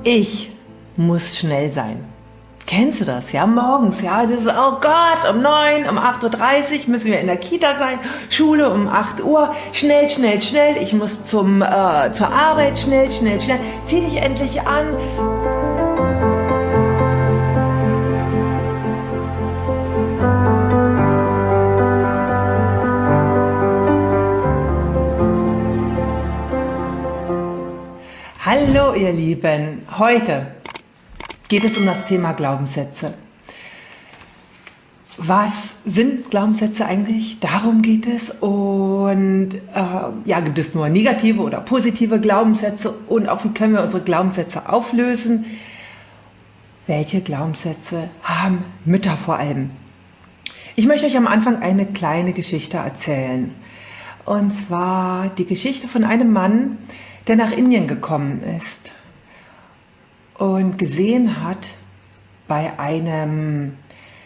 Ich muss schnell sein. Kennst du das? Ja, morgens, ja, das ist, oh Gott, um 9, um 8:30 Uhr müssen wir in der Kita sein, Schule um 8 Uhr, schnell, schnell, schnell, ich muss zur Arbeit, schnell, schnell, schnell, zieh dich endlich an. Hallo ihr Lieben, heute geht es um das Thema Glaubenssätze. Was sind Glaubenssätze eigentlich? Darum geht es. Und gibt es nur negative oder positive Glaubenssätze? Und auch wie können wir unsere Glaubenssätze auflösen? Welche Glaubenssätze haben Mütter vor allem? Ich möchte euch am Anfang eine kleine Geschichte erzählen. Und zwar die Geschichte von einem Mann, der nach Indien gekommen ist und gesehen hat bei einem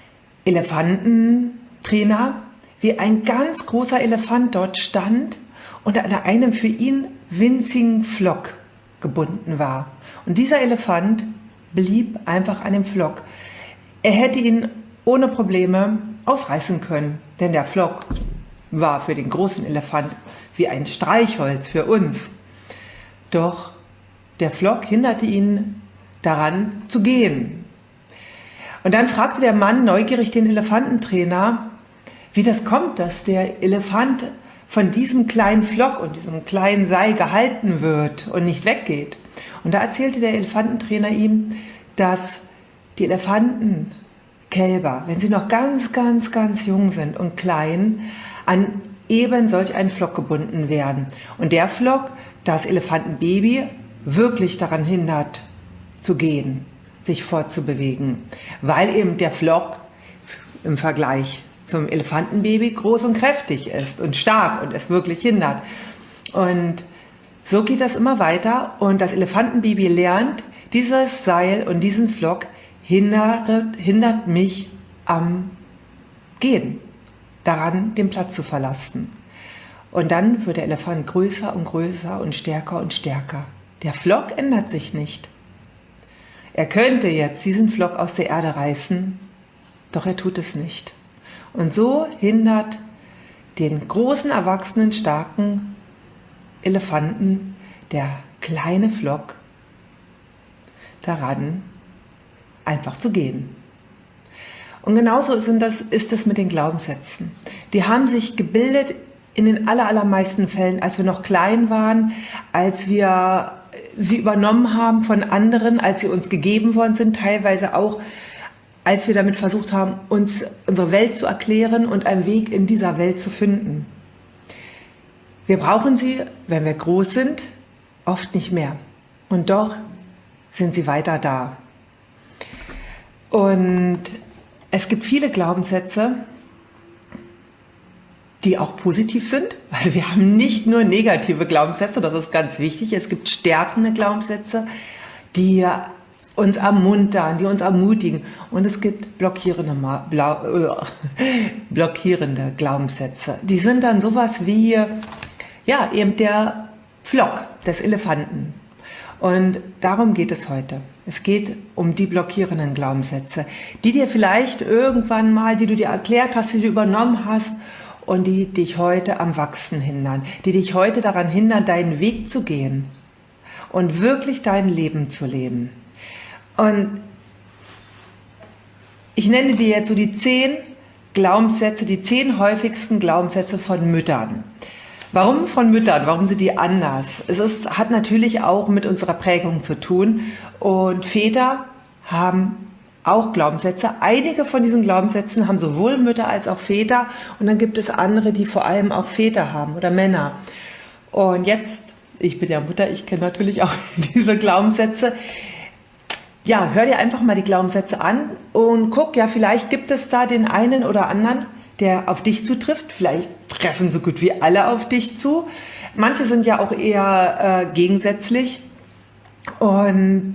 Elefantentrainer, wie ein ganz großer Elefant dort stand und an einem für ihn winzigen Pflock gebunden war. Und dieser Elefant blieb einfach an dem Pflock. Er hätte ihn ohne Probleme ausreißen können, denn der Pflock war für den großen Elefant wie ein Streichholz für uns. Doch der Pflock hinderte ihn daran zu gehen. Und dann fragte der Mann neugierig den Elefantentrainer, wie das kommt, dass der Elefant von diesem kleinen Pflock und diesem kleinen Seil gehalten wird und nicht weggeht. Und da erzählte der Elefantentrainer ihm, dass die Elefantenkälber, wenn sie noch ganz, ganz, ganz jung sind und klein, an eben solch einen Pflock gebunden werden. Und der Pflock das Elefantenbaby wirklich daran hindert, zu gehen, sich fortzubewegen, weil eben der Pflock im Vergleich zum Elefantenbaby groß und kräftig ist und stark und es wirklich hindert. Und so geht das immer weiter und das Elefantenbaby lernt, dieses Seil und diesen Pflock hindert mich am Gehen, daran den Platz zu verlassen. Und dann wird der Elefant größer und größer und stärker und stärker. Der Pflock ändert sich nicht. Er könnte jetzt diesen Pflock aus der Erde reißen, doch er tut es nicht. Und so hindert den großen, erwachsenen, starken Elefanten der kleine Pflock daran, einfach zu gehen. Und genauso ist es mit den Glaubenssätzen. Die haben sich gebildet in den allermeisten Fällen, als wir noch klein waren, als wir sie übernommen haben von anderen, als sie uns gegeben worden sind, teilweise auch, als wir damit versucht haben, uns unsere Welt zu erklären und einen Weg in dieser Welt zu finden. Wir brauchen sie, wenn wir groß sind, oft nicht mehr. Und doch sind sie weiter da. Und es gibt viele Glaubenssätze, die auch positiv sind. Also wir haben nicht nur negative Glaubenssätze, das ist ganz wichtig. Es gibt stärkende Glaubenssätze, die uns ermuntern, die uns ermutigen. Und es gibt blockierende Glaubenssätze. Die sind dann sowas wie, ja, eben der Pflock des Elefanten. Und darum geht es heute. Es geht um die blockierenden Glaubenssätze, die dir vielleicht irgendwann mal, die du dir erklärt hast, die du übernommen hast, und die dich heute am Wachsen hindern, die dich heute daran hindern, deinen Weg zu gehen und wirklich dein Leben zu leben. Und ich nenne dir jetzt so die 10 Glaubenssätze, die 10 häufigsten Glaubenssätze von Müttern. Warum von Müttern? Warum sind die anders? Hat natürlich auch mit unserer Prägung zu tun und Väter haben auch Glaubenssätze. Einige von diesen Glaubenssätzen haben sowohl Mütter als auch Väter und dann gibt es andere, die vor allem auch Väter haben oder Männer. Und jetzt, ich bin ja Mutter, ich kenne natürlich auch diese Glaubenssätze. Ja, hör dir einfach mal die Glaubenssätze an und guck, ja, vielleicht gibt es da den einen oder anderen, der auf dich zutrifft. Vielleicht treffen so gut wie alle auf dich zu. Manche sind ja auch eher gegensätzlich. Und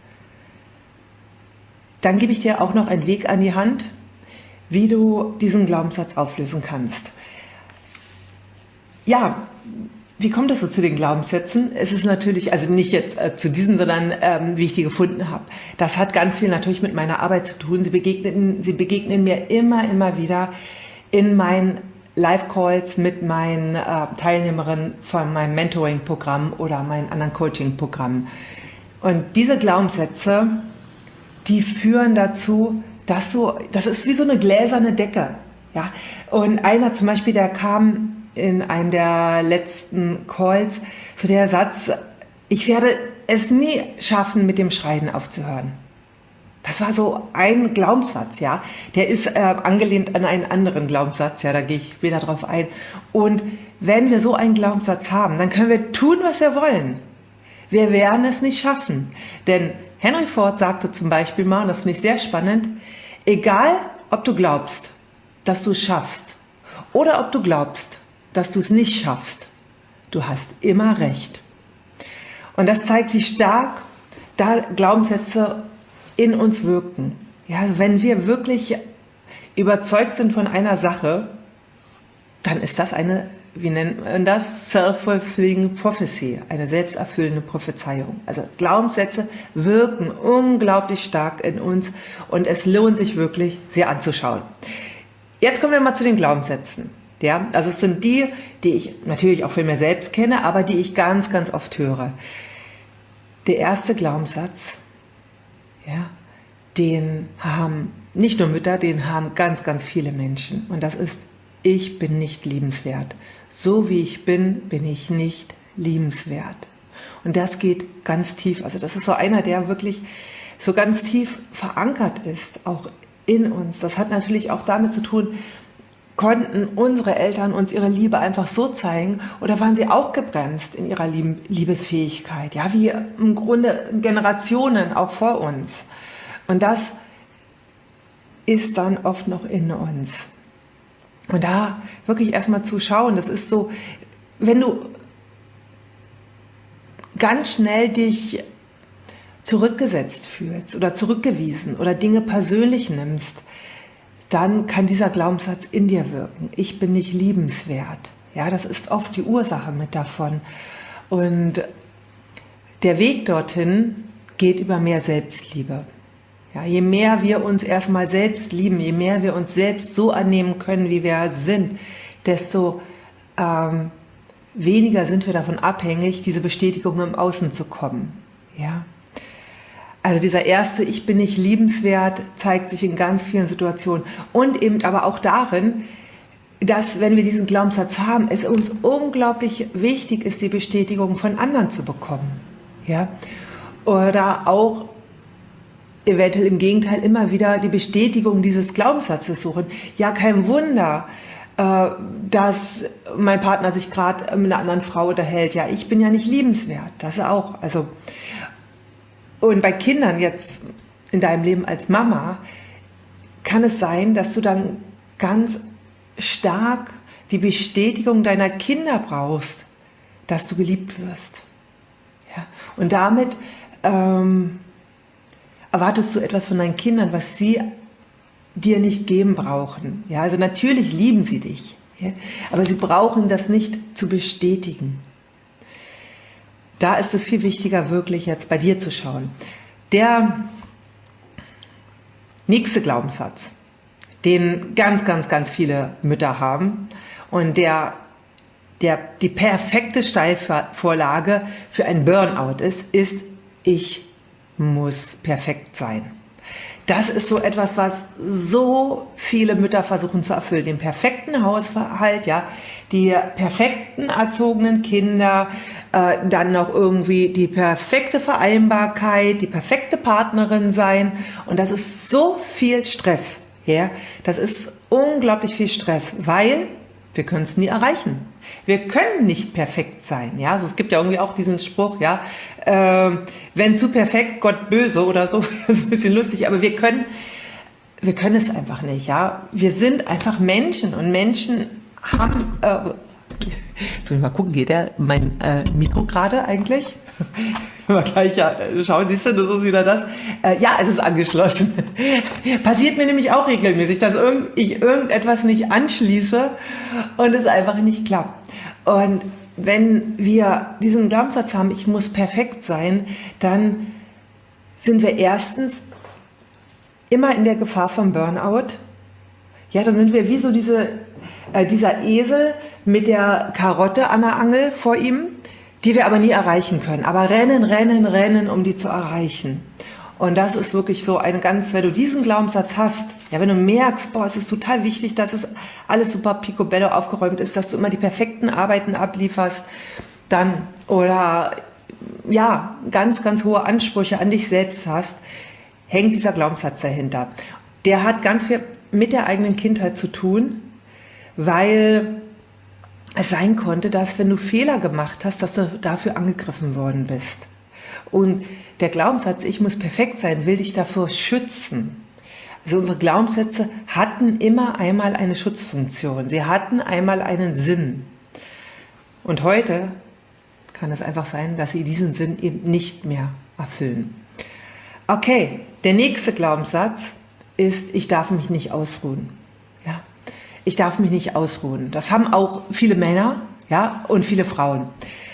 dann gebe ich dir auch noch einen Weg an die Hand, wie du diesen Glaubenssatz auflösen kannst. Ja, wie kommt es so zu den Glaubenssätzen? Es ist natürlich, also nicht jetzt zu diesen, sondern wie ich die gefunden habe. Das hat ganz viel natürlich mit meiner Arbeit zu tun. Sie begegnen mir immer wieder in meinen Live-Calls mit meinen Teilnehmerinnen von meinem Mentoring-Programm oder meinen anderen Coaching-Programmen. Und diese Glaubenssätze, die führen dazu, dass das ist wie so eine gläserne Decke. Ja? Und einer zum Beispiel, der kam in einem der letzten Calls zu der Satz, ich werde es nie schaffen, mit dem Schreien aufzuhören. Das war so ein Glaubenssatz, ja. Der ist angelehnt an einen anderen Glaubenssatz, ja, da gehe ich später drauf ein. Und wenn wir so einen Glaubenssatz haben, dann können wir tun, was wir wollen. Wir werden es nicht schaffen. Denn Henry Ford sagte zum Beispiel mal, und das finde ich sehr spannend, egal ob du glaubst, dass du es schaffst, oder ob du glaubst, dass du es nicht schaffst, du hast immer recht. Und das zeigt, wie stark da Glaubenssätze in uns wirken. Ja, also wenn wir wirklich überzeugt sind von einer Sache, dann ist das eine, wie nennt man das, self-fulfilling prophecy, eine selbsterfüllende Prophezeiung. Also Glaubenssätze wirken unglaublich stark in uns und es lohnt sich wirklich, sie anzuschauen. Jetzt kommen wir mal zu den Glaubenssätzen. Ja, also es sind die ich natürlich auch für mich selbst kenne, aber die ich ganz oft höre. Der erste Glaubenssatz, ja, den haben nicht nur Mütter, den haben ganz viele Menschen. Und das ist, ich bin nicht liebenswert. So wie ich bin, bin ich nicht liebenswert. Und das geht ganz tief. Also das ist so einer, der wirklich so ganz tief verankert ist, auch in uns. Das hat natürlich auch damit zu tun, konnten unsere Eltern uns ihre Liebe einfach so zeigen oder waren sie auch gebremst in ihrer Liebesfähigkeit? Ja, wie im Grunde Generationen auch vor uns. Und das ist dann oft noch in uns. Und da wirklich erstmal zu schauen, das ist so, wenn du ganz schnell dich zurückgesetzt fühlst oder zurückgewiesen oder Dinge persönlich nimmst, dann kann dieser Glaubenssatz in dir wirken. Ich bin nicht liebenswert. Ja, das ist oft die Ursache mit davon. Und der Weg dorthin geht über mehr Selbstliebe. Ja, je mehr wir uns erstmal selbst lieben, je mehr wir uns selbst so annehmen können, wie wir sind, desto weniger sind wir davon abhängig, diese Bestätigung im Außen zu kommen. Ja. Also dieser erste, ich bin nicht liebenswert, zeigt sich in ganz vielen Situationen und eben aber auch darin, dass, wenn wir diesen Glaubenssatz haben, es uns unglaublich wichtig ist, die Bestätigung von anderen zu bekommen. Ja? Oder auch eventuell im Gegenteil immer wieder die Bestätigung dieses Glaubenssatzes suchen. Ja, kein Wunder, dass mein Partner sich gerade mit einer anderen Frau unterhält. Ja, ich bin ja nicht liebenswert. Das auch. Also, und bei Kindern jetzt in deinem Leben als Mama kann es sein, dass du dann ganz stark die Bestätigung deiner Kinder brauchst, dass du geliebt wirst. Ja? Und damit erwartest du etwas von deinen Kindern, was sie dir nicht geben brauchen. Ja? Also natürlich lieben sie dich, ja? Aber sie brauchen das nicht zu bestätigen. Da ist es viel wichtiger, wirklich jetzt bei dir zu schauen. Der nächste Glaubenssatz, den ganz viele Mütter haben und der die perfekte Steilvorlage für ein Burnout ist, ich muss perfekt sein. Das ist so etwas, was so viele Mütter versuchen zu erfüllen. Den perfekten Haushalt, ja, die perfekten erzogenen Kinder, dann noch irgendwie die perfekte Vereinbarkeit, die perfekte Partnerin sein. Und das ist so viel Stress. Ja? Das ist unglaublich viel Stress, weil wir können es nie erreichen. Wir können nicht perfekt sein. Ja? Also es gibt ja irgendwie auch diesen Spruch, ja, wenn zu perfekt, Gott böse oder so. Das ist ein bisschen lustig, aber wir können es einfach nicht. Ja? Wir sind einfach Menschen und Menschen haben... Soll ich mal gucken, geht mein Mikro gerade eigentlich? Mal gleich schauen, siehst du, das ist wieder das. Ja, es ist angeschlossen. Passiert mir nämlich auch regelmäßig, dass ich irgendetwas nicht anschließe und es einfach nicht klappt. Und wenn wir diesen Glaubenssatz haben, ich muss perfekt sein, dann sind wir erstens immer in der Gefahr vom Burnout. Ja, dann sind wir wie so dieser Esel mit der Karotte an der Angel vor ihm, die wir aber nie erreichen können. Aber rennen, rennen, rennen, um die zu erreichen. Und das ist wirklich so wenn du diesen Glaubenssatz hast, ja, wenn du merkst, boah, es ist total wichtig, dass es alles super picobello aufgeräumt ist, dass du immer die perfekten Arbeiten ablieferst, dann, oder ja, ganz, ganz hohe Ansprüche an dich selbst hast, hängt dieser Glaubenssatz dahinter. Der hat ganz viel mit der eigenen Kindheit zu tun, weil es sein konnte, dass wenn du Fehler gemacht hast, dass du dafür angegriffen worden bist. Und der Glaubenssatz, ich muss perfekt sein, will dich davor schützen. Also unsere Glaubenssätze hatten immer einmal eine Schutzfunktion. Sie hatten einmal einen Sinn. Und heute kann es einfach sein, dass sie diesen Sinn eben nicht mehr erfüllen. Okay, der nächste Glaubenssatz ist, ich darf mich nicht ausruhen. Ja, ich darf mich nicht ausruhen. Das haben auch viele Männer, ja, und viele Frauen.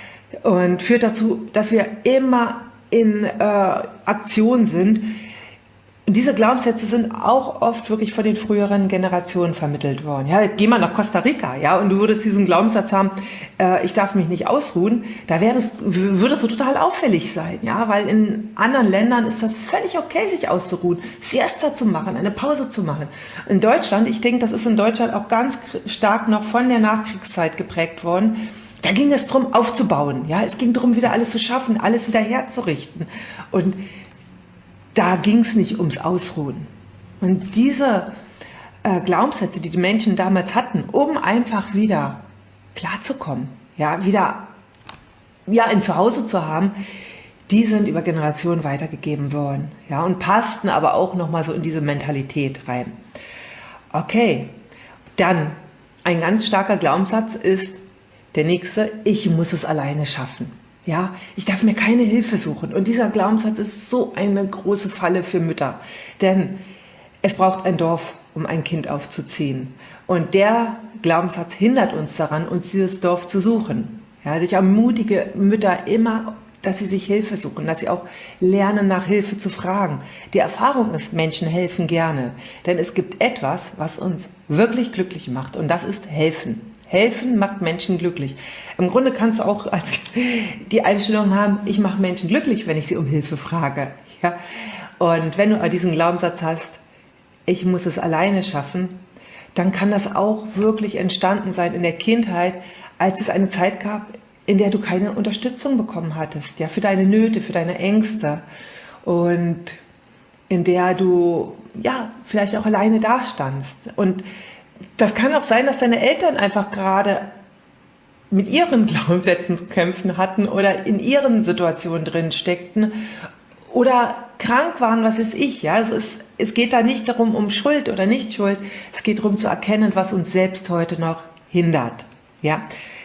Und führt dazu, dass wir immer in Aktion sind. Und diese Glaubenssätze sind auch oft wirklich von den früheren Generationen vermittelt worden. Ja, geh mal nach Costa Rica, ja, und du würdest diesen Glaubenssatz haben, ich darf mich nicht ausruhen, da würdest du total auffällig sein, ja, weil in anderen Ländern ist das völlig okay, sich auszuruhen, Siesta zu machen, eine Pause zu machen. In Deutschland, ich denke, das ist in Deutschland auch ganz stark noch von der Nachkriegszeit geprägt worden. Da ging es darum, aufzubauen, ja, es ging darum, wieder alles zu schaffen, alles wieder herzurichten. Und da ging es nicht ums Ausruhen. Und diese Glaubenssätze, die die Menschen damals hatten, um einfach wieder klarzukommen, ja, wieder ein Zuhause zu haben, die sind über Generationen weitergegeben worden, ja, und passten aber auch nochmal so in diese Mentalität rein. Okay, dann ein ganz starker Glaubenssatz ist der nächste, ich muss es alleine schaffen. Ja, ich darf mir keine Hilfe suchen. Und dieser Glaubenssatz ist so eine große Falle für Mütter. Denn es braucht ein Dorf, um ein Kind aufzuziehen. Und der Glaubenssatz hindert uns daran, uns dieses Dorf zu suchen. Ja, also ich ermutige Mütter immer, dass sie sich Hilfe suchen, dass sie auch lernen, nach Hilfe zu fragen. Die Erfahrung ist, Menschen helfen gerne. Denn es gibt etwas, was uns wirklich glücklich macht. Und das ist helfen. Helfen macht Menschen glücklich. Im Grunde kannst du auch die Einstellung haben, ich mache Menschen glücklich, wenn ich sie um Hilfe frage. Ja? Und wenn du diesen Glaubenssatz hast, ich muss es alleine schaffen, dann kann das auch wirklich entstanden sein in der Kindheit, als es eine Zeit gab, in der du keine Unterstützung bekommen hattest, ja, für deine Nöte, für deine Ängste, und in der du ja vielleicht auch alleine dastandst. Und das kann auch sein, dass deine Eltern einfach gerade mit ihren Glaubenssätzen zu kämpfen hatten oder in ihren Situationen drin steckten oder krank waren, was weiß ich. Ja? Es geht da nicht darum, um Schuld oder nicht Schuld. Es geht darum zu erkennen, was uns selbst heute noch hindert. Ja?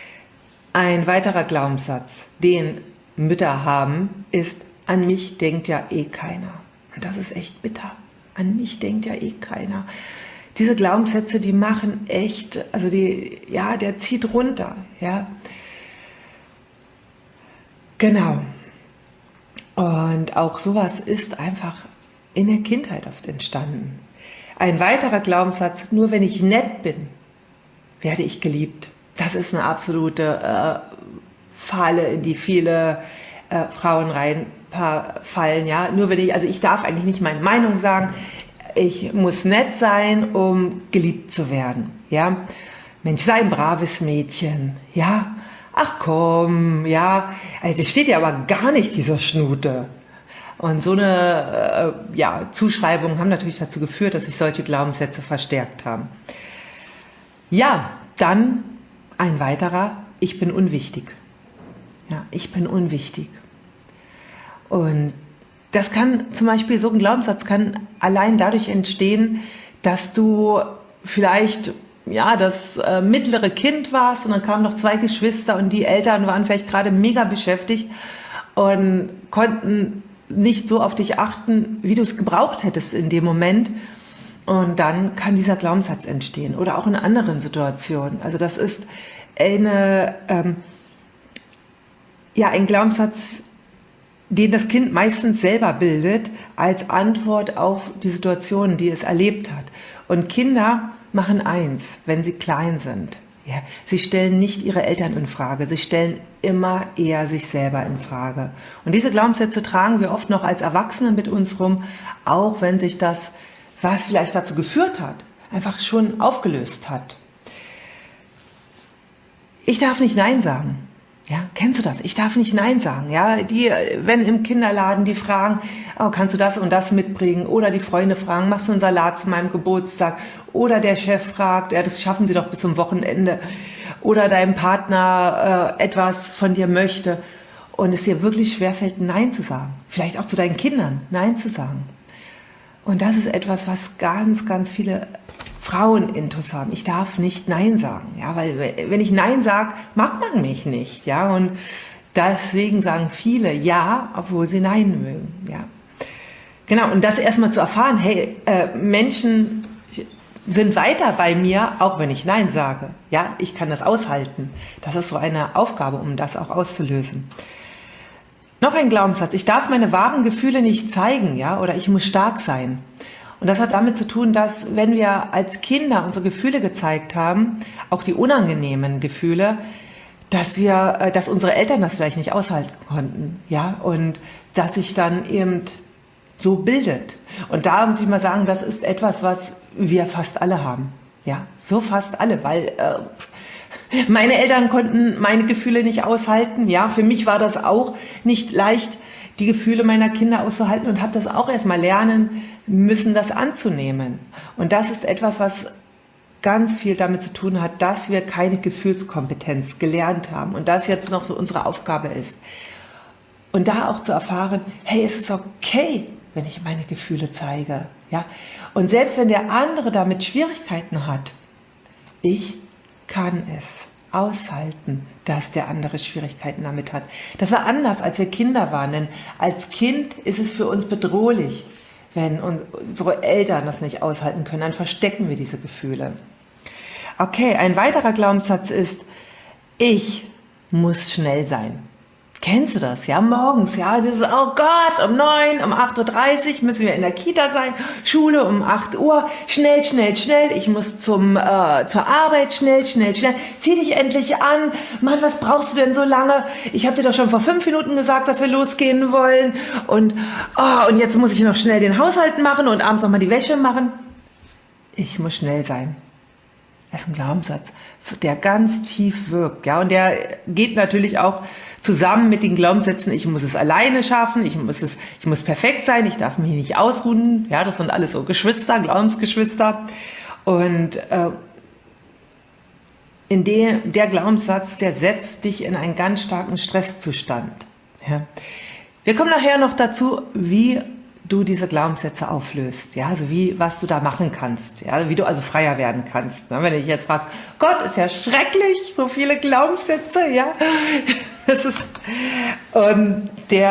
Ein weiterer Glaubenssatz, den Mütter haben, ist, an mich denkt ja eh keiner. Und das ist echt bitter. An mich denkt ja eh keiner. Diese Glaubenssätze, die machen echt, also der zieht runter, ja. Genau. Und auch sowas ist einfach in der Kindheit oft entstanden. Ein weiterer Glaubenssatz, nur wenn ich nett bin, werde ich geliebt. Das ist eine absolute Falle, in die viele Frauen reinfallen, ja. Nur wenn ich darf eigentlich nicht meine Meinung sagen, ich muss nett sein, um geliebt zu werden, ja. Mensch, sei ein braves Mädchen, ja. Ach komm, ja. Also das steht ja aber gar nicht, dieser Schnute. Und so eine Zuschreibungen haben natürlich dazu geführt, dass sich solche Glaubenssätze verstärkt haben. Ja, dann ein weiterer, ich bin unwichtig. Ja, ich bin unwichtig. Und das kann zum Beispiel, so ein Glaubenssatz kann allein dadurch entstehen, dass du vielleicht das mittlere Kind warst und dann kamen noch 2 Geschwister und die Eltern waren vielleicht gerade mega beschäftigt und konnten nicht so auf dich achten, wie du es gebraucht hättest in dem Moment. Und dann kann dieser Glaubenssatz entstehen oder auch in anderen Situationen. Also das ist eine ja ein Glaubenssatz, den das Kind meistens selber bildet, als Antwort auf die Situation, die es erlebt hat. Und Kinder machen eins, wenn sie klein sind. Ja, sie stellen nicht ihre Eltern in Frage, sie stellen immer eher sich selber in Frage. Und diese Glaubenssätze tragen wir oft noch als Erwachsene mit uns rum, auch wenn sich das, was vielleicht dazu geführt hat, einfach schon aufgelöst hat. Ich darf nicht Nein sagen. Ja, kennst du das? Ich darf nicht Nein sagen. Ja, wenn im Kinderladen die fragen, oh, kannst du das und das mitbringen? Oder die Freunde fragen, machst du einen Salat zu meinem Geburtstag? Oder der Chef fragt, ja, das schaffen sie doch bis zum Wochenende. Oder dein Partner etwas von dir möchte und es dir wirklich schwerfällt, Nein zu sagen. Vielleicht auch zu deinen Kindern Nein zu sagen. Und das ist etwas, was ganz, ganz viele Frauen intus haben. Ich darf nicht Nein sagen, ja, weil wenn ich Nein sage, mag man mich nicht, ja, und deswegen sagen viele Ja, obwohl sie Nein mögen, ja. Genau, und das erstmal zu erfahren, hey, Menschen sind weiter bei mir, auch wenn ich Nein sage, ja, ich kann das aushalten. Das ist so eine Aufgabe, um das auch auszulösen. Noch ein Glaubenssatz, ich darf meine wahren Gefühle nicht zeigen, ja, oder ich muss stark sein. Und das hat damit zu tun, dass wenn wir als Kinder unsere Gefühle gezeigt haben, auch die unangenehmen Gefühle, dass unsere Eltern das vielleicht nicht aushalten konnten, ja, und dass sich dann eben so bildet. Und da muss ich mal sagen, das ist etwas, was wir fast alle haben, ja, so fast alle, weil meine Eltern konnten meine Gefühle nicht aushalten, ja, für mich war das auch nicht leicht, die Gefühle meiner Kinder auszuhalten und habe das auch erstmal lernen müssen, das anzunehmen. Und das ist etwas, was ganz viel damit zu tun hat, dass wir keine Gefühlskompetenz gelernt haben und das jetzt noch so unsere Aufgabe ist. Und da auch zu erfahren, hey, es ist okay, wenn ich meine Gefühle zeige. Ja? Und selbst wenn der andere damit Schwierigkeiten hat, ich kann es aushalten, dass der andere Schwierigkeiten damit hat. Das war anders, als wir Kinder waren, denn als Kind ist es für uns bedrohlich, wenn unsere Eltern das nicht aushalten können, dann verstecken wir diese Gefühle. Okay, ein weiterer Glaubenssatz ist, ich muss schnell sein. Kennst du das? Ja, morgens, ja, das ist, oh Gott, um 9, um 8:30 Uhr müssen wir in der Kita sein, Schule um 8 Uhr, schnell, schnell, schnell, ich muss zur Arbeit, schnell, schnell, schnell, zieh dich endlich an, Mann, was brauchst du denn so lange? Ich habe dir doch schon vor 5 Minuten gesagt, dass wir losgehen wollen und jetzt muss ich noch schnell den Haushalt machen und abends noch mal die Wäsche machen. Ich muss schnell sein. Das ist ein Glaubenssatz, der ganz tief wirkt, ja, und der geht natürlich auch zusammen mit den Glaubenssätzen, ich muss es alleine schaffen, ich muss perfekt sein, ich darf mich nicht ausruhen, ja, das sind alles so Geschwister, Glaubensgeschwister. Und der Glaubenssatz, der setzt dich in einen ganz starken Stresszustand. Ja. Wir kommen nachher noch dazu, wie du diese Glaubenssätze auflöst, ja, also was du da machen kannst, ja, wie du also freier werden kannst. Ne? Wenn du dich jetzt fragst, Gott, ist ja schrecklich, so viele Glaubenssätze, ja, das ist, und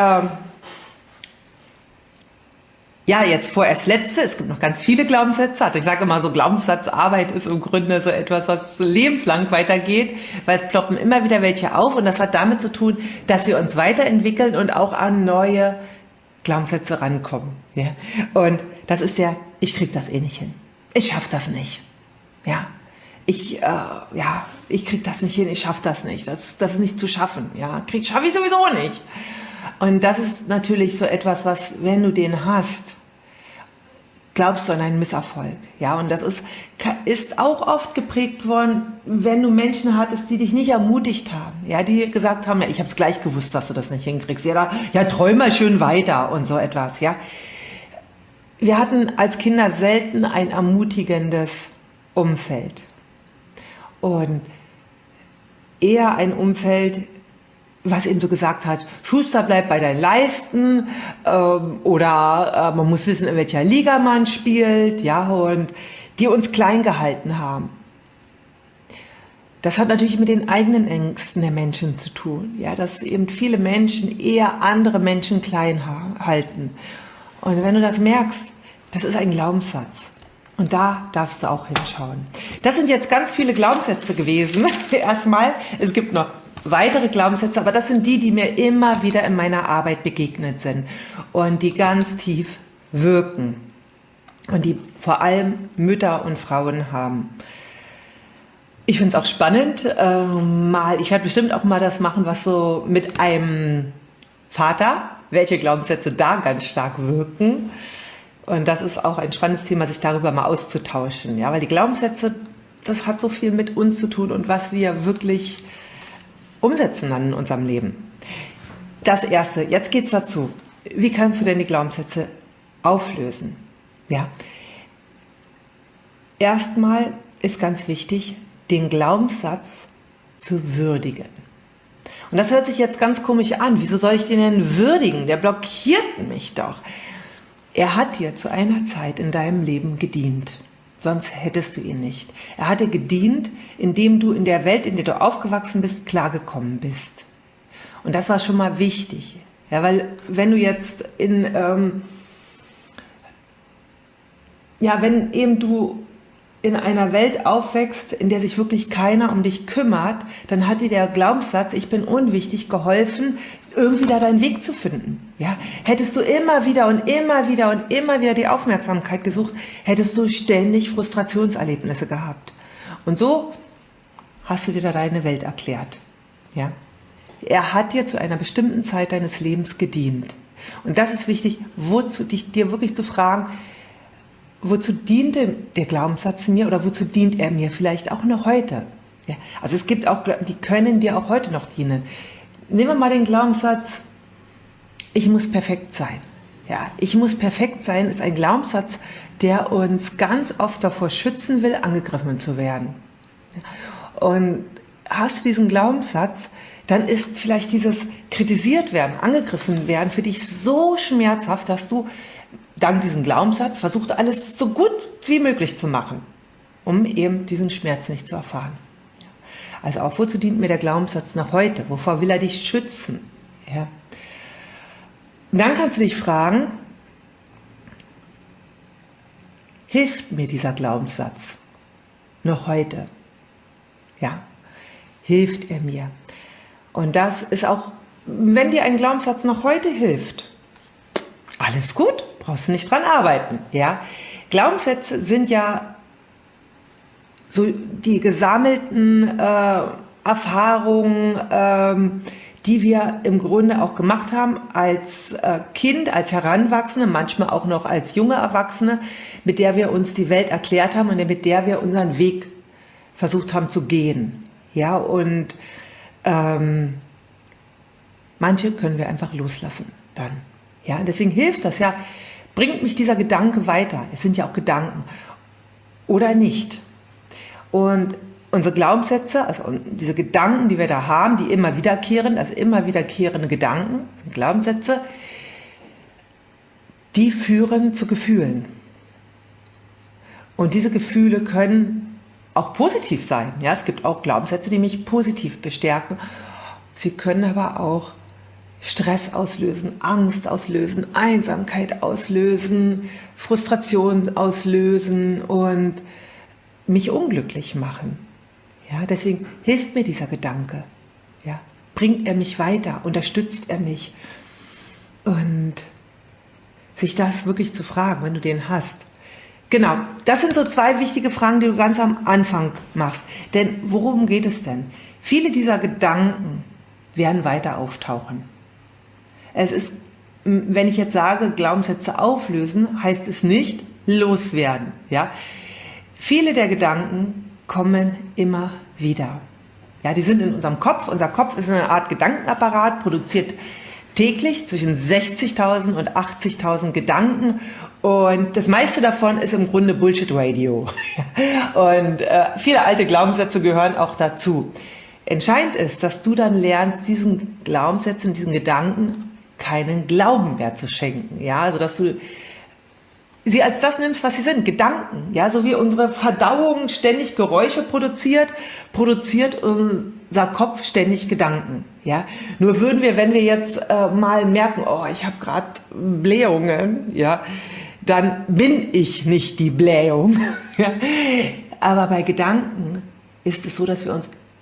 jetzt vorerst letzte, es gibt noch ganz viele Glaubenssätze, also ich sage immer so, Glaubenssatzarbeit ist im Grunde so etwas, was lebenslang weitergeht, weil es ploppen immer wieder welche auf und das hat damit zu tun, dass wir uns weiterentwickeln und auch an neue Glaubenssätze rankommen. Ja? Und das ist ich krieg das eh nicht hin. Ich schaffe das nicht. Ja? Ich krieg das nicht hin, ich schaffe das nicht. Das ist nicht zu schaffen. Ja? Schaffe ich sowieso nicht. Und das ist natürlich so etwas, was, wenn du den hast, glaubst du an einen Misserfolg. Ja, und das ist auch oft geprägt worden, wenn du Menschen hattest, die dich nicht ermutigt haben, ja, die gesagt haben, ja, ich habe es gleich gewusst, dass du das nicht hinkriegst, ja, träum mal schön weiter und so etwas, ja. Wir hatten als Kinder selten ein ermutigendes Umfeld und eher ein Umfeld, was eben so gesagt hat, Schuster, bleib bei deinen Leisten, oder man muss wissen, in welcher Liga man spielt, ja, und die uns klein gehalten haben. Das hat natürlich mit den eigenen Ängsten der Menschen zu tun, ja, dass eben viele Menschen eher andere Menschen klein halten. Und wenn du das merkst, das ist ein Glaubenssatz. Und da darfst du auch hinschauen. Das sind jetzt ganz viele Glaubenssätze gewesen. Erstmal, es gibt noch weitere Glaubenssätze, aber das sind die, die mir immer wieder in meiner Arbeit begegnet sind und die ganz tief wirken und die vor allem Mütter und Frauen haben. Ich finde es auch spannend, ich werde bestimmt auch mal das machen, was so mit einem Vater, welche Glaubenssätze da ganz stark wirken. Und das ist auch ein spannendes Thema, sich darüber mal auszutauschen. Ja, weil die Glaubenssätze, das hat so viel mit uns zu tun und was wir wirklich umsetzen dann in unserem Leben. Das Erste, jetzt geht es dazu. Wie kannst du denn die Glaubenssätze auflösen? Ja. Erstmal ist ganz wichtig, den Glaubenssatz zu würdigen. Und das hört sich jetzt ganz komisch an. Wieso soll ich den denn würdigen? Der blockiert mich doch. Er hat dir zu einer Zeit in deinem Leben gedient. Sonst hättest du ihn nicht. Er hat dir gedient, indem du in der Welt, in der du aufgewachsen bist, klargekommen bist. Und das war schon mal wichtig. Ja, weil wenn du jetzt wenn eben du in einer Welt aufwächst, in der sich wirklich keiner um dich kümmert, dann hat dir der Glaubenssatz, ich bin unwichtig, geholfen, irgendwie da deinen Weg zu finden. Ja? Hättest du immer wieder und immer wieder und immer wieder die Aufmerksamkeit gesucht, hättest du ständig Frustrationserlebnisse gehabt. Und so hast du dir da deine Welt erklärt. Ja? Er hat dir zu einer bestimmten Zeit deines Lebens gedient. Und das ist wichtig, dir wirklich zu fragen, wozu diente der Glaubenssatz mir oder wozu dient er mir vielleicht auch noch heute? Ja, also es gibt auch, die können dir auch heute noch dienen. Nehmen wir mal den Glaubenssatz, ich muss perfekt sein. Ja, ich muss perfekt sein ist ein Glaubenssatz, der uns ganz oft davor schützen will, angegriffen zu werden. Und hast du diesen Glaubenssatz, dann ist vielleicht dieses kritisiert werden, angegriffen werden für dich so schmerzhaft, dass du dank diesem Glaubenssatz versucht, alles so gut wie möglich zu machen, um eben diesen Schmerz nicht zu erfahren. Also auch, wozu dient mir der Glaubenssatz nach heute? Wovor will er dich schützen? Ja. Und dann kannst du dich fragen, hilft mir dieser Glaubenssatz noch heute? Ja, hilft er mir? Und das ist auch, wenn dir ein Glaubenssatz noch heute hilft, alles gut, brauchst du nicht dran arbeiten. Ja? Glaubenssätze sind ja so die gesammelten Erfahrungen, die wir im Grunde auch gemacht haben als Kind, als Heranwachsende, manchmal auch noch als junge Erwachsene, mit der wir uns die Welt erklärt haben und mit der wir unseren Weg versucht haben zu gehen. Ja, und manche können wir einfach loslassen dann. Ja, deswegen hilft das ja, bringt mich dieser Gedanke weiter. Es sind ja auch Gedanken. Oder nicht. Und unsere Glaubenssätze, also diese Gedanken, die wir da haben, die immer wiederkehren, also immer wiederkehrende Gedanken, Glaubenssätze, die führen zu Gefühlen. Und diese Gefühle können auch positiv sein. Ja, es gibt auch Glaubenssätze, die mich positiv bestärken. Sie können aber auch Stress auslösen, Angst auslösen, Einsamkeit auslösen, Frustration auslösen und mich unglücklich machen. Ja, deswegen hilft mir dieser Gedanke. Ja, bringt er mich weiter, unterstützt er mich. Und sich das wirklich zu fragen, wenn du den hast. Genau, das sind so zwei wichtige Fragen, die du ganz am Anfang machst. Denn worum geht es denn? Viele dieser Gedanken werden weiter auftauchen. Es ist, wenn ich jetzt sage, Glaubenssätze auflösen, heißt es nicht loswerden. Ja? Viele der Gedanken kommen immer wieder. Ja, die sind in unserem Kopf. Unser Kopf ist eine Art Gedankenapparat, produziert täglich zwischen 60.000 und 80.000 Gedanken und das meiste davon ist im Grunde Bullshit Radio. Und viele alte Glaubenssätze gehören auch dazu. Entscheidend ist, dass du dann lernst, diesen Glaubenssätzen, diesen Gedanken keinen Glauben mehr zu schenken. Ja, also dass du sie als das nimmst, was sie sind, Gedanken. Ja, so wie unsere Verdauung ständig Geräusche produziert unser Kopf ständig Gedanken. Ja, nur würden wir, wenn wir jetzt mal merken, oh, ich habe gerade Blähungen, ja, dann bin ich nicht die Blähung. Ja. Aber bei Gedanken ist es so, dass wir uns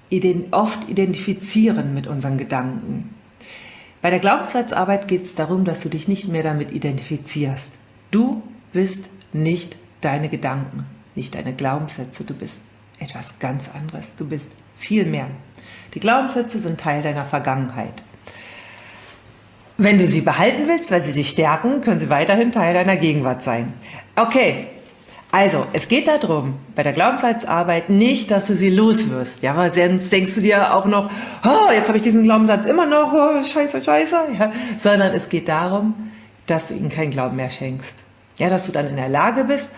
oft identifizieren mit unseren Gedanken. Bei der Glaubenssatzarbeit geht es darum, dass du dich nicht mehr damit identifizierst. Du bist nicht deine Gedanken, nicht deine Glaubenssätze, du bist etwas ganz anderes, du bist viel mehr. Die Glaubenssätze sind Teil deiner Vergangenheit. Wenn du sie behalten willst, weil sie dich stärken, können sie weiterhin Teil deiner Gegenwart sein. Okay, also es geht darum, bei der Glaubenssatzarbeit nicht, dass du sie loswirst, ja, weil sonst denkst du dir auch noch, oh, jetzt habe ich diesen Glaubenssatz immer noch, oh, scheiße, scheiße, ja, sondern es geht darum, dass du ihnen keinen Glauben mehr schenkst. Ja, dass du dann in der Lage bist,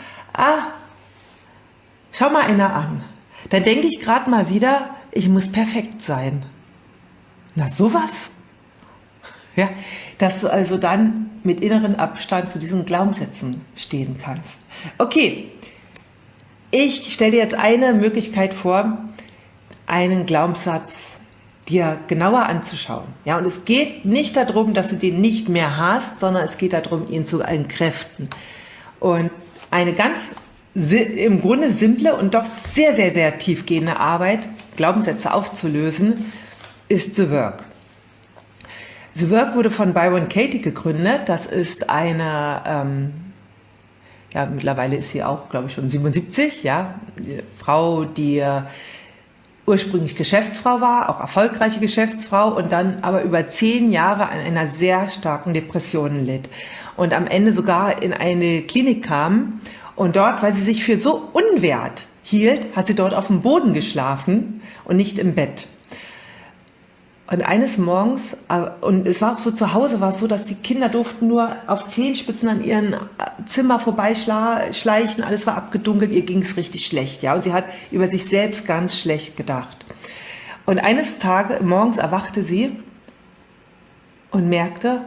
schau mal einer an, dann denke ich gerade mal wieder, ich muss perfekt sein. Na sowas? Ja, dass du also dann mit inneren Abstand zu diesen Glaubenssätzen stehen kannst. Okay, ich stelle dir jetzt eine Möglichkeit vor, einen Glaubenssatz dir genauer anzuschauen. Ja, und es geht nicht darum, dass du den nicht mehr hast, sondern es geht darum, ihn zu entkräften. Und eine ganz im Grunde simple und doch sehr, sehr, sehr tiefgehende Arbeit, Glaubenssätze aufzulösen, ist The Work. The Work wurde von Byron Katie gegründet. Das ist eine, ja, mittlerweile ist sie auch, glaube ich, schon 77, ja, eine Frau, die ursprünglich Geschäftsfrau war, auch erfolgreiche Geschäftsfrau und dann aber über 10 Jahre an einer sehr starken Depression litt und am Ende sogar in eine Klinik kam und dort, weil sie sich für so unwert hielt, hat sie dort auf dem Boden geschlafen und nicht im Bett. Und eines Morgens, und es war auch so, zu Hause war es so, dass die Kinder durften nur auf Zehenspitzen an ihrem Zimmer vorbeischleichen, alles war abgedunkelt, ihr ging es richtig schlecht, ja, und sie hat über sich selbst ganz schlecht gedacht. Und eines Tages, morgens erwachte sie und merkte,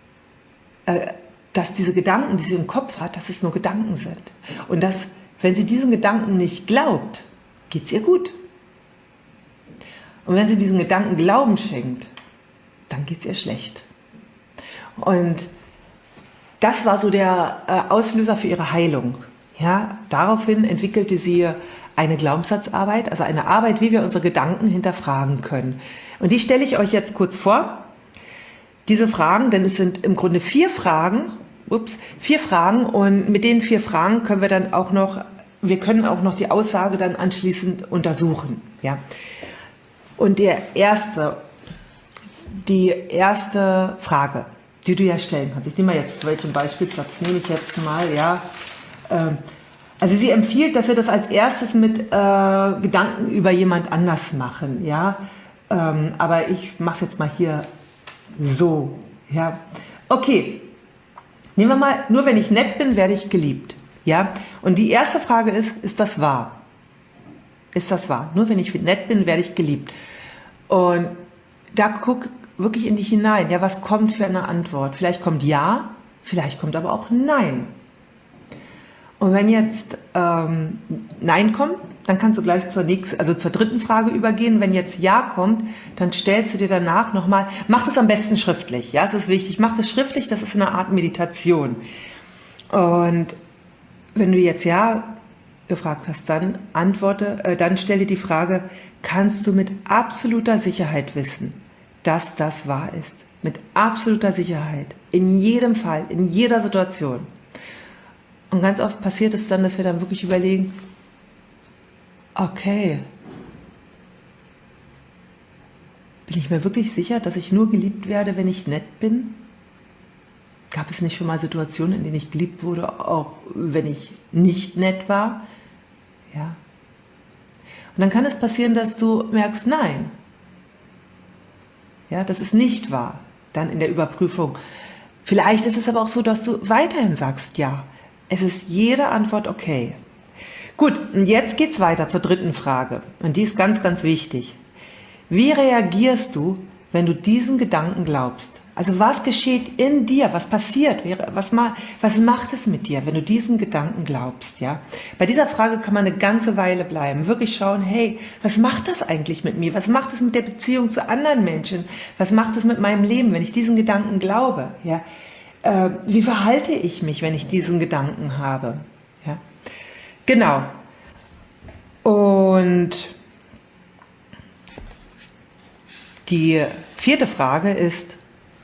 dass diese Gedanken, die sie im Kopf hat, dass es nur Gedanken sind. Und dass, wenn sie diesen Gedanken nicht glaubt, geht es ihr gut. Und wenn sie diesen Gedanken Glauben schenkt, dann geht es ihr schlecht. Und das war so der Auslöser für ihre Heilung. Ja, daraufhin entwickelte sie eine Glaubenssatzarbeit, also eine Arbeit, wie wir unsere Gedanken hinterfragen können. Und die stelle ich euch jetzt kurz vor. Diese Fragen, denn es sind im Grunde 4 Fragen, und mit den 4 Fragen können wir dann auch noch, die Aussage dann anschließend untersuchen. Ja. Und die erste Frage, die du ja stellen kannst, ich nehme mal jetzt, welchen Beispielsatz nehme ich jetzt mal, ja, also sie empfiehlt, dass wir das als erstes mit Gedanken über jemand anders machen, ja, aber ich mache es jetzt mal hier so, ja, okay, nehmen wir mal, nur wenn ich nett bin, werde ich geliebt, ja, und die erste Frage ist das wahr? Ist das wahr? Nur wenn ich nett bin, werde ich geliebt. Und da guck wirklich in dich hinein. Ja, was kommt für eine Antwort? Vielleicht kommt Ja, vielleicht kommt aber auch Nein. Und wenn jetzt Nein kommt, dann kannst du gleich zur dritten Frage übergehen. Wenn jetzt Ja kommt, dann stellst du dir danach nochmal, mach das am besten schriftlich. Ja, das ist wichtig. Mach das schriftlich, das ist eine Art Meditation. Und wenn du jetzt Ja gefragt hast, dann dann stell dir die Frage, kannst du mit absoluter Sicherheit wissen, dass das wahr ist? Mit absoluter Sicherheit. In jedem Fall, in jeder Situation. Und ganz oft passiert es dann, dass wir dann wirklich überlegen, okay, bin ich mir wirklich sicher, dass ich nur geliebt werde, wenn ich nett bin? Gab es nicht schon mal Situationen, in denen ich geliebt wurde, auch wenn ich nicht nett war? Ja. Und dann kann es passieren, dass du merkst, nein. Ja, das ist nicht wahr. Dann in der Überprüfung. Vielleicht ist es aber auch so, dass du weiterhin sagst, ja. Es ist jede Antwort okay. Gut, und jetzt geht's weiter zur dritten Frage. Und die ist ganz, ganz wichtig. Wie reagierst du, wenn du diesen Gedanken glaubst? Also was geschieht in dir? Was passiert? Was macht es mit dir, wenn du diesen Gedanken glaubst? Ja? Bei dieser Frage kann man eine ganze Weile bleiben. Wirklich schauen, hey, was macht das eigentlich mit mir? Was macht es mit der Beziehung zu anderen Menschen? Was macht es mit meinem Leben, wenn ich diesen Gedanken glaube? Ja? Wie verhalte ich mich, wenn ich diesen Gedanken habe? Ja? Genau. Und Die 4. Frage ist,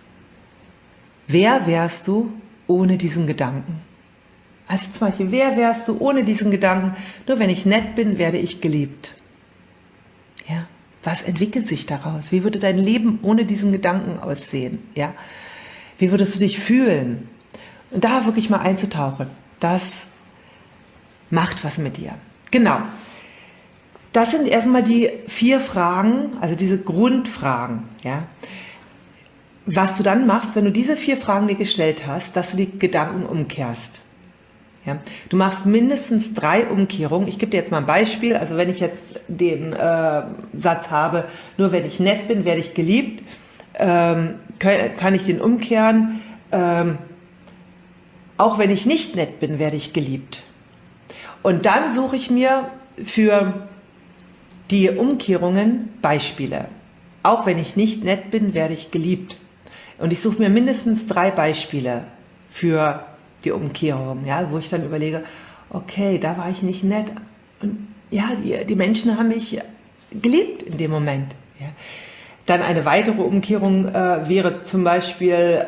wer wärst du ohne diesen Gedanken? Also zum Beispiel, wer wärst du ohne diesen Gedanken? Nur wenn ich nett bin, werde ich geliebt. Ja, was entwickelt sich daraus? Wie würde dein Leben ohne diesen Gedanken aussehen? Ja, wie würdest du dich fühlen? Und da wirklich mal einzutauchen, das macht was mit dir. Genau. Das sind erstmal die 4 Fragen, also diese Grundfragen. Ja. Was du dann machst, wenn du diese 4 Fragen dir gestellt hast, dass du die Gedanken umkehrst. Ja. Du machst mindestens 3 Umkehrungen. Ich gebe dir jetzt mal ein Beispiel. Also wenn ich jetzt den Satz habe, nur wenn ich nett bin, werde ich geliebt, kann ich den umkehren. Auch wenn ich nicht nett bin, werde ich geliebt. Und dann suche ich mir für die Umkehrungen Beispiele. Auch wenn ich nicht nett bin, werde ich geliebt. Und ich suche mir mindestens 3 Beispiele für die Umkehrung, ja, wo ich dann überlege, okay, da war ich nicht nett. Und ja, die Menschen haben mich geliebt in dem Moment. Ja. Dann eine weitere Umkehrung wäre zum Beispiel,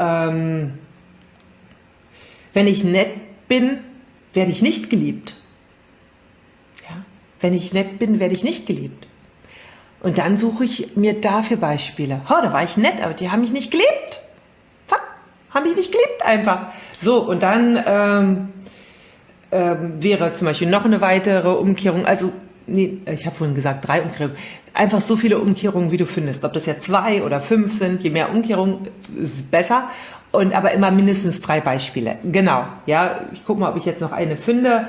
wenn ich nett bin, werde ich nicht geliebt. Ja. Wenn ich nett bin, werde ich nicht geliebt. Und dann suche ich mir dafür Beispiele. Oh, da war ich nett, aber die haben mich nicht geliebt. Fuck, haben mich nicht geliebt einfach. So, und dann wäre zum Beispiel noch eine weitere Umkehrung, also, nee, ich habe vorhin gesagt 3 Umkehrungen, einfach so viele Umkehrungen, wie du findest. Ob das jetzt 2 oder 5 sind, je mehr Umkehrungen, ist besser. Und aber immer mindestens 3 Beispiele. Genau, ja, ich gucke mal, ob ich jetzt noch eine finde.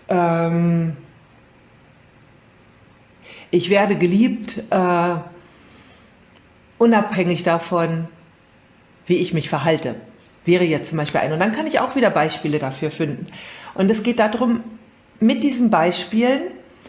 Ich werde geliebt, unabhängig davon, wie ich mich verhalte. Wäre jetzt zum Beispiel eine. Und dann kann ich auch wieder Beispiele dafür finden. Und es geht darum, mit diesen Beispielen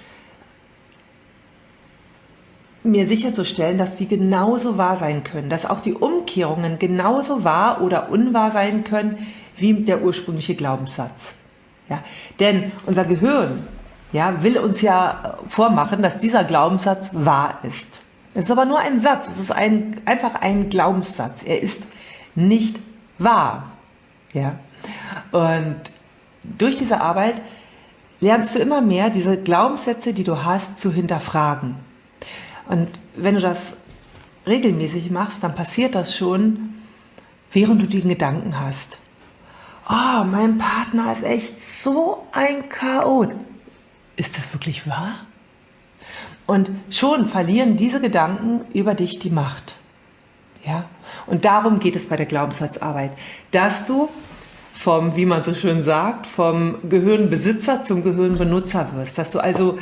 mir sicherzustellen, dass die genauso wahr sein können, dass auch die Umkehrungen genauso wahr oder unwahr sein können, wie der ursprüngliche Glaubenssatz. Ja? Denn unser Gehirn, ja, will uns ja vormachen, dass dieser Glaubenssatz wahr ist. Es ist aber nur ein Satz, es ist einfach ein Glaubenssatz. Er ist nicht wahr. Ja? Und durch diese Arbeit lernst du immer mehr, diese Glaubenssätze, die du hast, zu hinterfragen. Und wenn du das regelmäßig machst, dann passiert das schon, während du den Gedanken hast. Oh, mein Partner ist echt so ein Chaot. Ist das wirklich wahr? Und schon verlieren diese Gedanken über dich die Macht. Ja? Und darum geht es bei der Glaubenssatzarbeit, dass du vom, wie man so schön sagt, vom Gehirnbesitzer zum Gehirnbenutzer wirst. Dass du also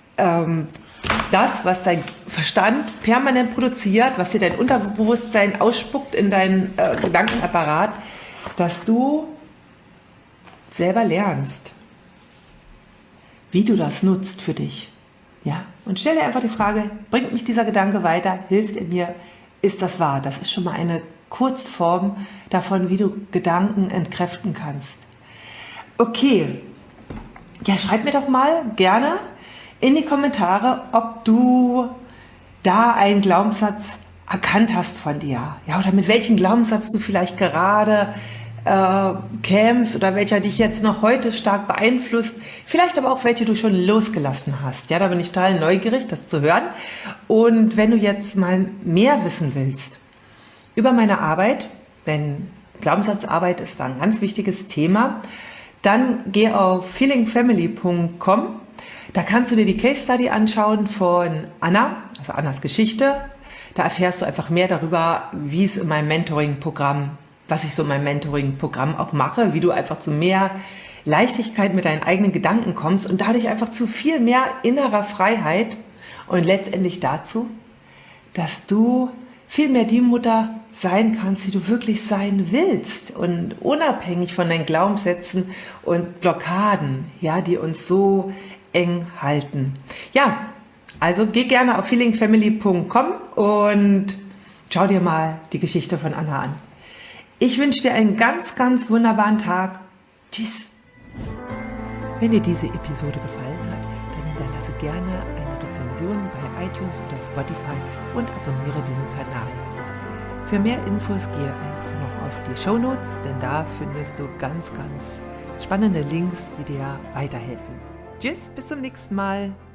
das, was dein Verstand permanent produziert, was dir dein Unterbewusstsein ausspuckt in deinen Gedankenapparat, dass du selber lernst, wie du das nutzt für dich. Ja? Und stell dir einfach die Frage, bringt mich dieser Gedanke weiter, hilft er mir, ist das wahr? Das ist schon mal eine Kurzform davon, wie du Gedanken entkräften kannst. Okay, ja, schreib mir doch mal gerne in die Kommentare, ob du da einen Glaubenssatz erkannt hast von dir. Ja, oder mit welchem Glaubenssatz du vielleicht gerade kämst oder welcher dich jetzt noch heute stark beeinflusst, vielleicht aber auch welche du schon losgelassen hast. Ja, da bin ich total neugierig, das zu hören. Und wenn du jetzt mal mehr wissen willst über meine Arbeit, denn Glaubenssatzarbeit ist da ein ganz wichtiges Thema, dann geh auf feelingfamily.com. Da kannst du dir die Case Study anschauen von Anna, also Annas Geschichte. Da erfährst du einfach mehr darüber, wie es in meinem Mentoring-Programm, was ich so in meinem Mentoring-Programm auch mache, wie du einfach zu mehr Leichtigkeit mit deinen eigenen Gedanken kommst und dadurch einfach zu viel mehr innerer Freiheit und letztendlich dazu, dass du viel mehr die Mutter sein kannst, die du wirklich sein willst und unabhängig von deinen Glaubenssätzen und Blockaden, ja, die uns so eng halten. Ja, also geh gerne auf feelingfamily.com und schau dir mal die Geschichte von Anna an. Ich wünsche dir einen ganz, ganz wunderbaren Tag. Tschüss. Wenn dir diese Episode gefallen hat, dann hinterlasse gerne eine Rezension Rezension bei iTunes oder Spotify und abonniere diesen Kanal. Für mehr Infos gehe einfach noch auf die Shownotes, denn da findest du ganz spannende Links, die dir weiterhelfen. Tschüss, bis zum nächsten Mal.